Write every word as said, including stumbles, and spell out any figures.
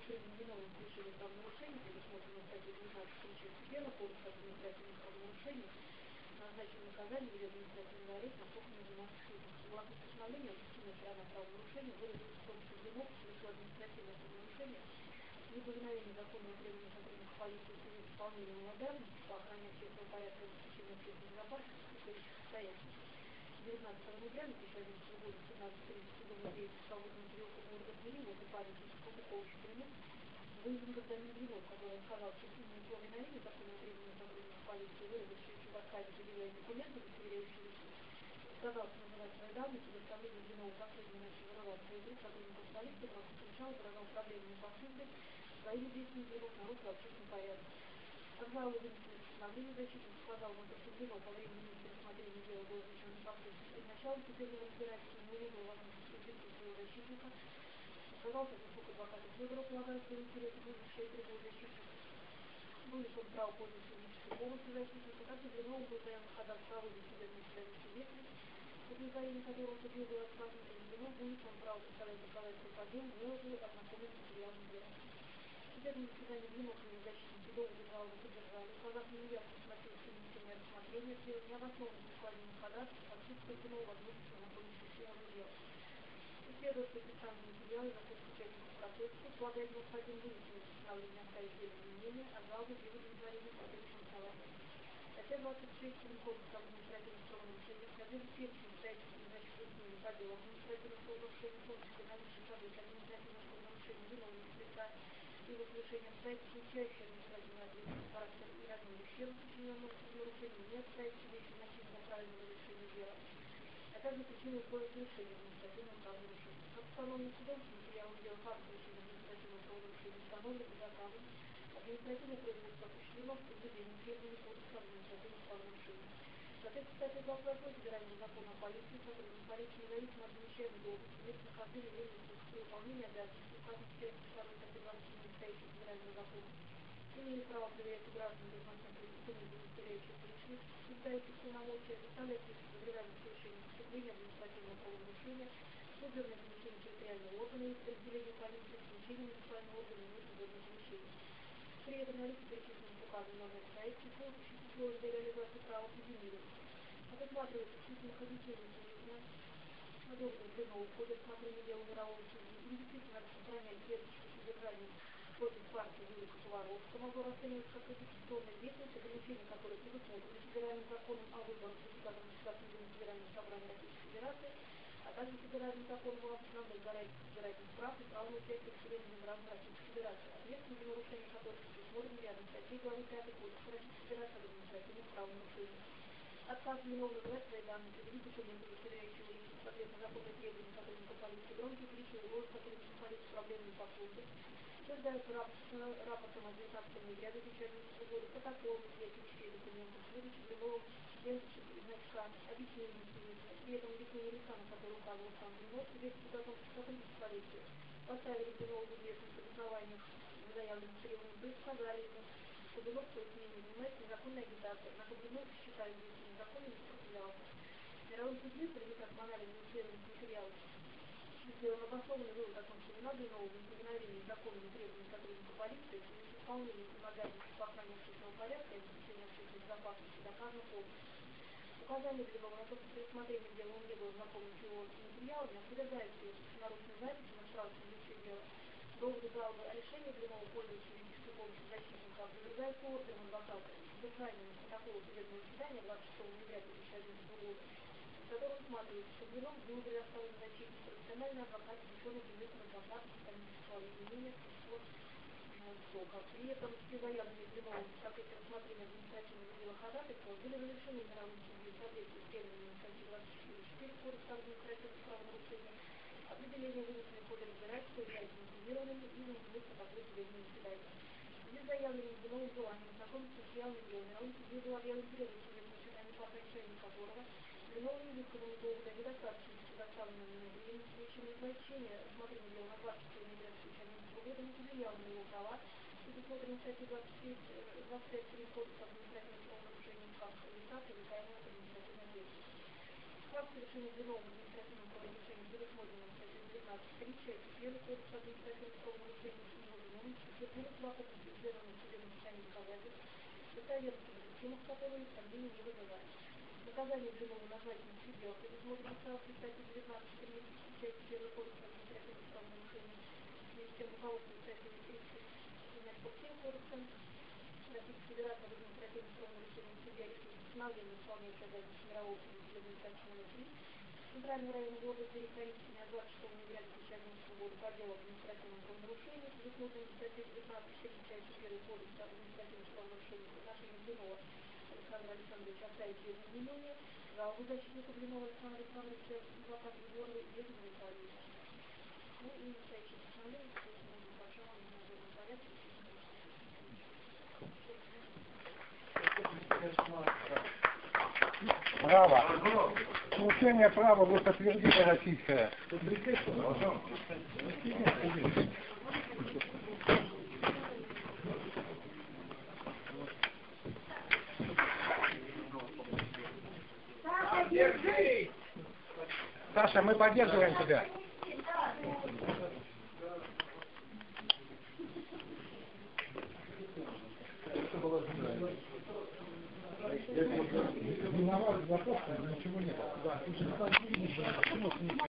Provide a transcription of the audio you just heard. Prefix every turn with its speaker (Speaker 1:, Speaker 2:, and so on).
Speaker 1: признан виновным в совершении правонарушений, предусмотренного статьей девятнадцать части первой Кодекса административных правонарушений, назначено наказание в виде административного ареста на срок не двенадцать суток. Согласно постановлению, объективная сторона правонарушения выразилась в том, что виновник совершил административное правонарушение неповиновение законного требования сотрудников полиции в связи с исполнением его обязанностей по охране общественного порядка и обеспечению общественной безопасности в следующих обстоятельствах. девятнадцатого ноября две тысячи одиннадцатого года семнадцать тридцать судовой деятельности свободного переулка города Твери возле памятника Калмыковичу Крыму выявлен гражданин Блинов, который отказался в неповиновении законного требования сотрудников полиции, выразившись в отказе предъявлять документы, удостоверяющие личность, отказался называть свои данные, предоставление Блинова последнего начал вырывать свои труд сотрудников полиции, просто сначала выражал проблемные поступки своими действиями Блинов нарушил общественный порядок. Обжаловал вынесенное постановление защитник сказал, что Блинов во время рассмотрения дела был извлечен непосредственно перед началом судебного разбирательства, не увидел возможности убийства своего защитника, отказался от услуг адвоката Федора, полагая свои интересы, вызвавшие требования защитника. Был лишен права пользоваться юридической помощью защитника, также Блинову был заявлен ходат в правовую судебную свидетельство, удовлетворение которого судьей было отказано, и Блинов был лишен права представлять доказательства по делу, делу ознакомлен с материалом дела. Судебное заседание Блинов и защитники долго жалобы поддержали, указав на неясность мотивов принесения рассмотрения дела, необоснованность укладывания ходатайств, отсутствие Блинова возможности ознакомиться с телом дела. Исследовательские представленные материалы закон учебников процесса предполагает необходимо вынесение постановления оставить деление мнения, а жалобы без удовлетворения по следующим основаниям. Статья двадцать шесть Кодекса административных правонарушений содержит перечень обстоятельств, назначенных выяснением по делу административных правонарушений, в том числе наличие событий административных правонарушений виновных лица и его совершение обстоятельств, смягчающие административную ответственность, характер и размер ущерба, причиненного правонарушением, не обстоятельства, значительного правильного разрешения дела, а также причины условия совершения административного правонарушения. Как установлено судом, что материалом дела факт совершения административного правонарушения установлен и доказан, административное производство осуществлено с соблюдением требований Кодекса административных правонарушений. Соответственно, статья двадцать восемь Федерального закона о полиции, сотрудник полиции независимо от замещения должности, мест нахождения, времени при выполнении обязанностей, указанных в части второй статьи двадцать семь стоящего Федерального закона, имеет право проверять у граждан безопасных преступлений, удостоверяющих личность, утверждающих полномочия, доставлять лица подозреваемых в совершении преступления административного правонарушения, служебное помещение территориального органа и подразделения полиции, помещение муниципального органа и служебное помещение. При этом на лица, перечисленных указанным номер обстоятельств, служащих условий для реализации права презюмируется. Как усматривается в письменных объяснениях судебных, подобного Блинова в ходе рассмотрения дела мирового судьи, им действительно распространяет следующее содержание против партии Юрия Поваровского, могло расцениваться как оппозиционная деятельность, ограничения которой предусмотрены федеральным законом о выборах депутатов Государственной Думы Федерального собрания Российской Федерации, а также федеральным законом об основных гарантиях избирательных прав и права на участие в судебном граждан Российской Федерации, ответственность за нарушение которых предусмотрено рядом статьей главы пятой Кодекса Российской Федерации об административных правонарушениях. Отказ Блинова называть свои данные, предъявить документы, удостоверяющие личность, соответственно законные требования сотрудников полиции, громкие крики, угрозы сотрудников полиции проблемами по службе, утверждаются рапортом от девятнадцатого ноября две тысячи одиннадцатого года, протоколом изъятия вещей документов, выдачи Блиновым ленточек и значка, объяснение свидетеля. При этом объяснение лица, на которое указывал сам Блинов, свидетельствует о том, что сотрудники полиции поставили Блинову в известность об основаниях заявленных требований, предсказали ему, что Блинов, по их мнению, занимается незаконной агитацией, однако Блинов, считая действия незаконным, не сопротивлялся. Мировой судьи, по результатам анализа исследованных материалов, сделан обоснованный вывод о том, что вина Блинова в неповиновении законным требованиям сотрудника полиции в связи с исполнением им обязанностей по охране общественного порядка и обеспечению общественной безопасности доказано полностью. Указание Блинова на то, что при рассмотрении дела он не был знаком с его материалами, опровергается его собственноручной записью на справочном листе дела. Доводы жалобы о решении Блинова пользуются юридической помощью защитника, опровергается ордером адвоката и содержанием протокола судебного заседания двадцать шестого ноября две тысячи одиннадцатого года, в котором усматривается, что Блинов был предоставлен защитник профессиональный адвокат, лишенный предметом адвоката, сохранивший свое имение от срока. При этом все заявленные Блиновым в процессе рассмотрения административного дела ходатайства были разрешены мировым судьей в соответствии с требованиями статьи двадцать четыре точка четыре Кодекса административных правонарушений. Определение, вынесенное в ходе разбирательства, является мотивированными и внесены в протокол судебного заседания. В связи с заявленным Блиновым желанием ознакомиться с материалами дела, мировым судьей был объявлен перерыв в судебном заседании, по окончании которого Блинову не высказаны доводы о недостаточности предоставленного ему времени. Причиной излечения рассмотрения дела на двадцать шестого ноября две тысячи одиннадцатого года не повлияло на его права, предусмотренные статьей двадцать пять три Кодекса административных правонарушений, как лица, привлекаемого к административной ответственности. Факт совершения Блиновым административного правонарушения, предусмотренного статьей девятнадцать три части первой Кодекса административных правонарушений, и его вину суммах, которые обвинение не вызывает. Наказание в любом назвательных пределах предусмотрено правом статьи девятнадцать части первой кодекса административных правонарушений, и тем руководствуется статьей тридцать семь кодекса Российской Федерации об административных правонарушениях. Судья решил постановление исполняющее обязанности мирового судебного номер три Центрального района города Перекоричная от двадцать шестого ноября две тысячи одиннадцатого года по делу об административном правонарушении, предусмотренном статьей девятнадцать части первой кодекса об административных правонарушениях в отношении Блинова Александра Александровича оставить без внимания, жалобу защитника Блинова Александра Александровича, адвоката Егорова без удовлетворения. Ну и настоящее постановление, соответственно, небольшого международного порядка.
Speaker 2: Право. Получение права вы подтвердили российское. Саша, мы поддерживаем тебя. Виноват за то, что ничего нет.